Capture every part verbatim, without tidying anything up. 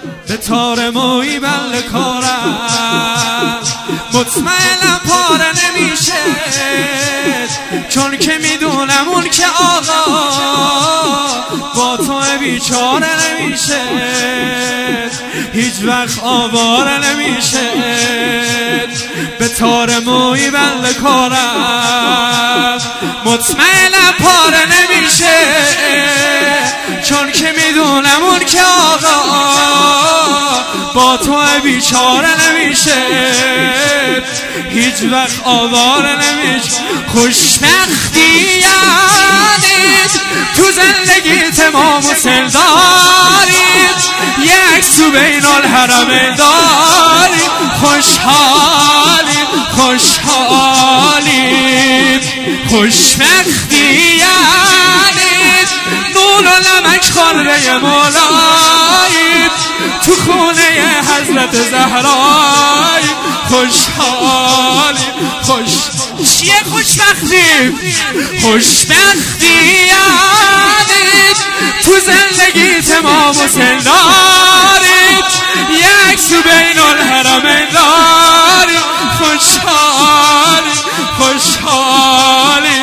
به تار موی بل کارم مطمئنم پاره نمیشه، چون که میدونم اون که آقا با تو بیچاره نمیشه، هیچ وقت آواره نمیشه. به تار موی بل کارم مطمئنم پاره نمیشه، چون که میدونم اون که آقا با تو بیچاره نمیشه، هیچ وقت آواره نمیشه. خوشبختی یعنی تو زندگی تمام و سل دارید، یک سو بین الحرمین دارید، خوشحالی خوشحالی. خوشبختی یعنی نون و نمک خورده مولایی تو خونه حضرت زهرایی، خوشحالی خوش چیه خوشبختی؟ خوشبختی یعنی تو زندگی تمام و سل دارید، یک سو بین الحرمین دارید، خوشحالی خوشحالی.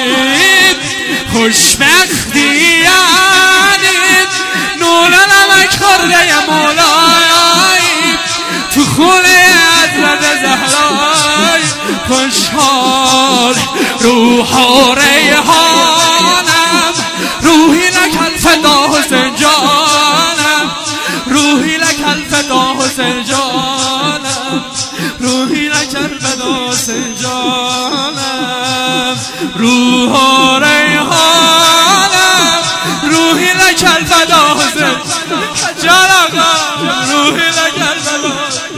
خوشبختی یعنی نون و نمک خورده مولایی تو خونه حضرت زهرایی، خوشحال. روح و ریحانم روحی لک الفدا حسین جانم، روحی لک الفدا حسین جانم، روحی لک الفدا حسین جانم. روح و ریحانم روحی لک الفدا حسین جانم، روحی لک الفدا.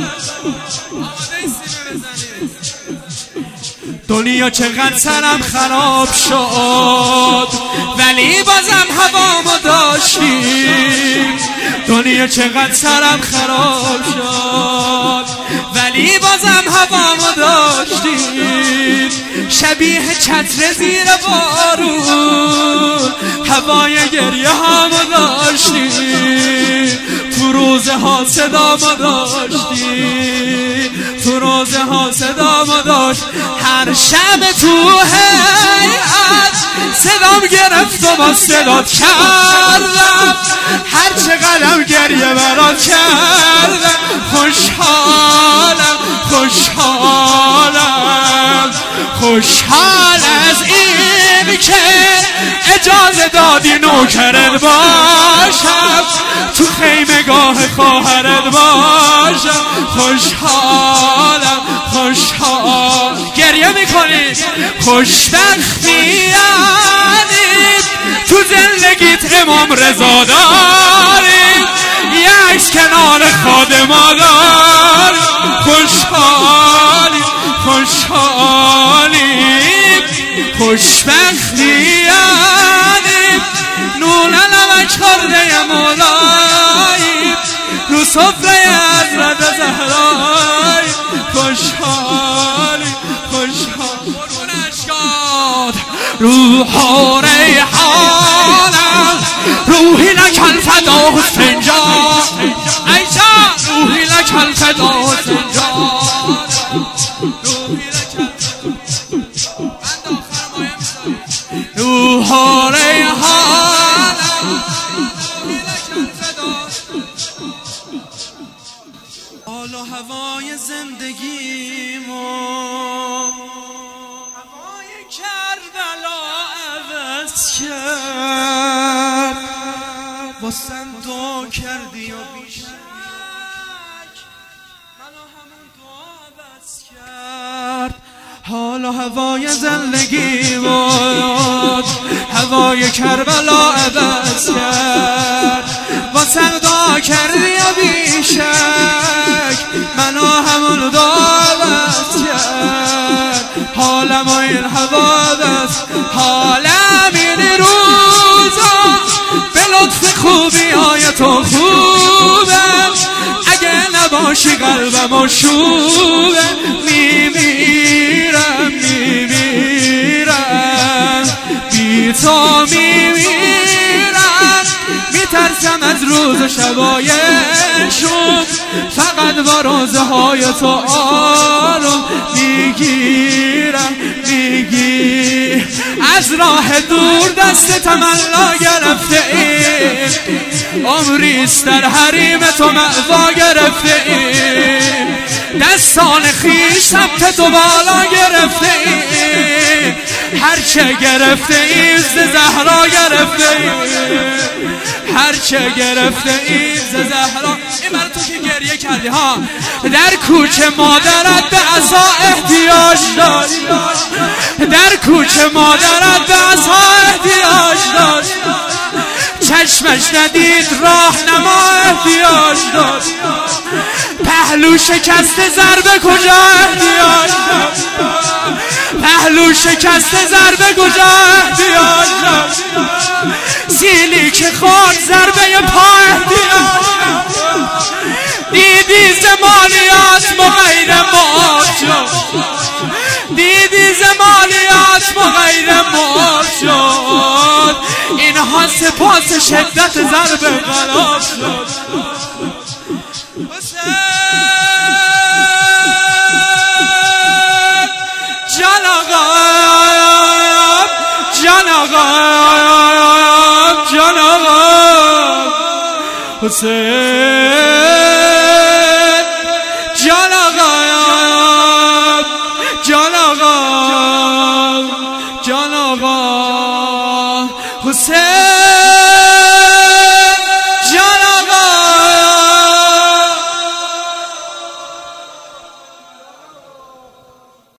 دنیا چقدر سرم خراب شد ولی بازم هوامو داشتیم، دنیا چقدر سرم خراب شد ولی بازم هوامو داشتیم، شبیه چتر زیر بارون هوای گریه همو داشتیم، تو روزه ها صدامو داشتیم، تو روزه ها صدامو داشت. هر شب تو هیئت صدام گرفت و با صدات کردم، هر چقدرم گریه برات کردم، خوشحالم خوشحالم. خوشحال از این که اجازه دادی نوکرت باشم، تو خیمگاه خواهرت باشم، خوشحالم خوشحال. گریه میکنید؟ خوشبختی یعنی تو زندگیت امام رضا داری، یک کنار خادما داری، خوشحالی خوشحالی. خوشبختی یعنی نون نمک خورده مولایی رو سفره حضرت زهرایی، خوشحالی خوشحال. روح و ریحانم روحی لک الفدا حسین جان، ایجا روحی لک الفدا حسین جان، روحی لک روح و ریحانم روحی لک الفدا. حال و هوای زندگیمو هوای کربلا عوض کرد، واسم دعا کردی و بیشک منو همون دعا عوض کرد. حال و هوای زندگی بود هوای کربلا عوض کرد، واسم دعا کردی و بیشک منو همون دعا عوض کرد. حالم و این هوا دست، حالم این روزا به لطف خوبی های تو خوبم، اگه نباشی قلبم و شوبه میمیرم میمیرم بی تو میمیرم، میترسم از روز و شبای شوم و روزه های تو آروم میگیرم میگی از راه دور دست تمنا گرفته ایم عمریست در حریم تو مأوا گرفته ایم دستان خیش سمت تو بالا گرفته ایم هرچه گرفته ایم ز زهرا گرفته ایم هرچه گرفته ایم ز زهرا. این برای تو که گریه کردی ها. در کوچه مادرت به عصا احتیاج داشت در کوچه مادرت به عصا احتیاج داشت چشمش ندید راهنما احتیاج داشت پهلو شکست ضربه کجا احتیاج داشت پهلو شکست ضربه کجا احتیاج داشت سیلی که خورد ضربه پا احتیاج دیدی زمانیات مغیر مرد شد دیدی زمانیات مغیر مرد شد اینها سپاس شدت ضربه قرار شد جان آقام جان آقام جان آقام حسین جان آقام جان آقام جان آقام حسین